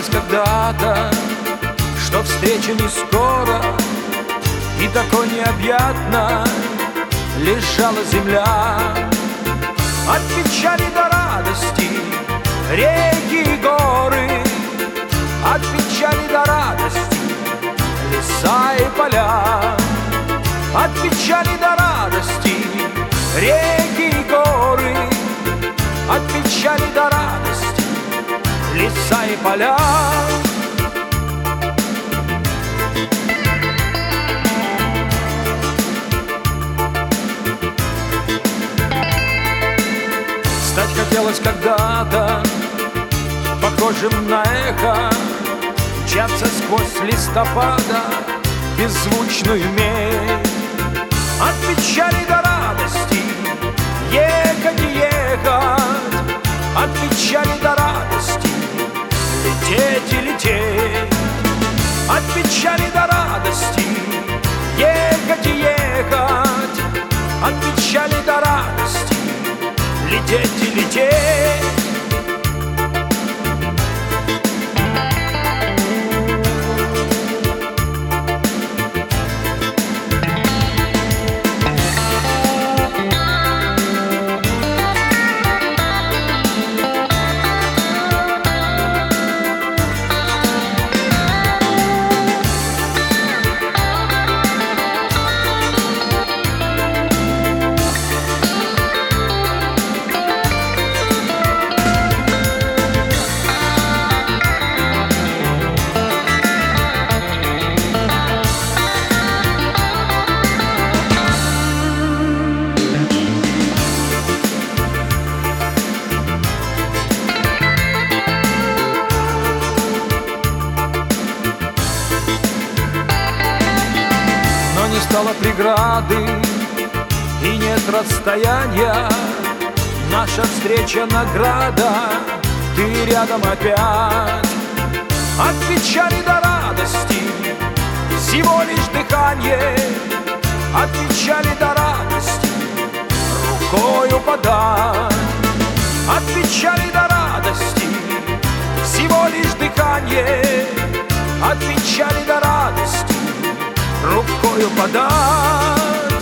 казалось когда-то, что встреча не скоро, и такой необъятно лежала земля. От печали до радости реки и горы, от печали до радости леса и поля. От печали до радости реки и горы, от печали до радости леса и поля. Стать хотелось когда-то похожим на эхо, мчаться сквозь листопада беззвучную медь. От печали до радости ехать и ехать, от печали до радости лететь и лететь. От печали до радости ехать и ехать, от печали до радости лететь и лететь. Не стало преграды и нет расстояния, наша встреча награда, ты рядом опять. От печали до радости всего лишь дыхание, от печали до радости рукою подать. От печали до радости всего лишь дыхание, от печали до радости рукою подать.